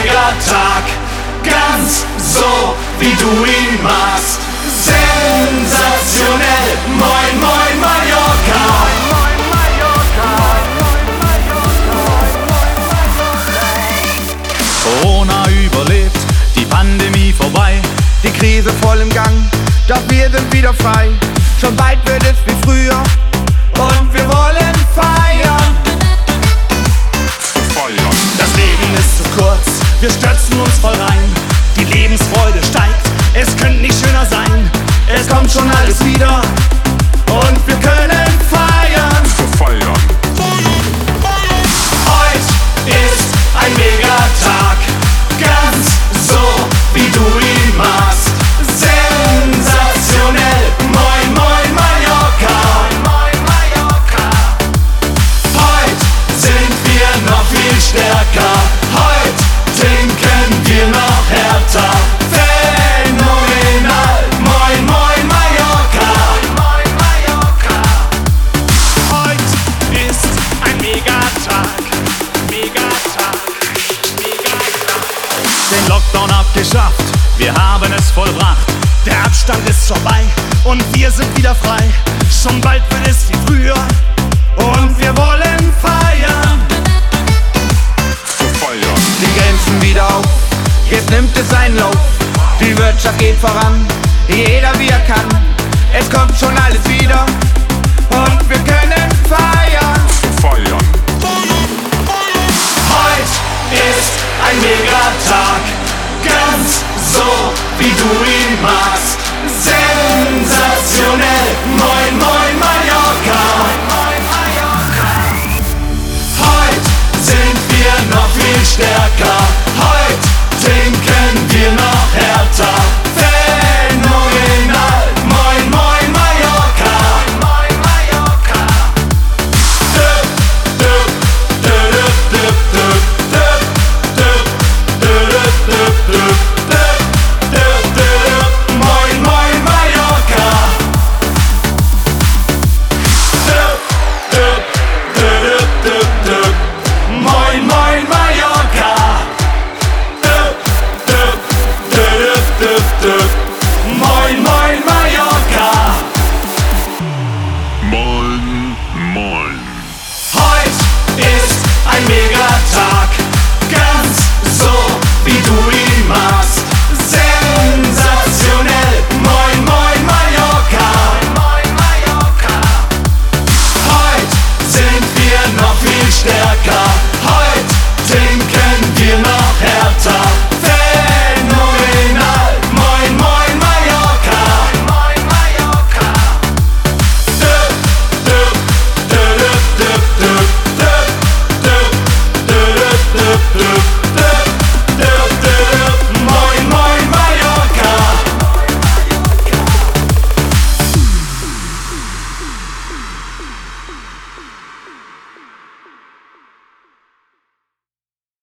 Megatag, ganz so wie du ihn machst. Sensationell, moin moin Mallorca. Corona überlebt, die Pandemie vorbei, die Krise voll im Gang, doch wir sind wieder frei. Schon bald wird es wie früher und wir wollen feiern. Das Leben ist zu kurz, wir stürzen uns voll rein. Die Lebensfreude steigt, es könnte nicht schöner sein. Es kommt schon alles wieder und wir können feiern. Heute ist ein Megatag, ganz so wie du ihn machst. Sensationell, moin moin Mallorca. Heute sind wir noch viel stärker, heute trinken wir noch härter. Phänomenal, moin moin Mallorca. Heute ist ein Megatag, Megatag, Megatag. den Lockdown abgeschafft, wir haben es vollbracht. Der Abstand ist vorbei und wir sind wieder frei. Schon bald wird es wie früher und wir wollen feiern. Die Grenzen wieder auf, jetzt nimmt es einen Lauf. Die Wirtschaft geht voran, jeder wie er kann. Es kommt schon alles wieder und wir können feiern. Heute ist ein Megatag, ganz so wie du ihn machst. Sensationell, moin moin Mallorca. Heute sind wir noch viel stärker, heute trinken wir